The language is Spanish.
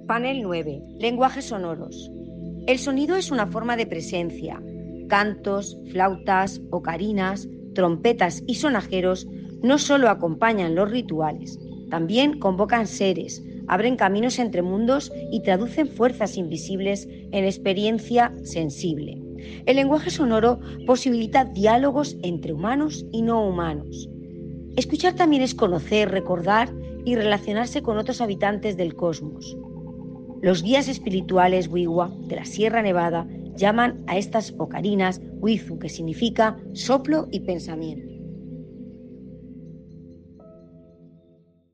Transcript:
Panel 9. Lenguajes sonoros. El sonido es una forma de presencia. Cantos, flautas, ocarinas, trompetas y sonajeros no solo acompañan los rituales, también convocan seres, abren caminos entre mundos y traducen fuerzas invisibles en experiencia sensible. El lenguaje sonoro posibilita diálogos entre humanos y no humanos. Escuchar también es conocer, recordar y relacionarse con otros habitantes del cosmos. Los guías espirituales Wiwa de la Sierra Nevada llaman a estas ocarinas Wizu, que significa soplo y pensamiento.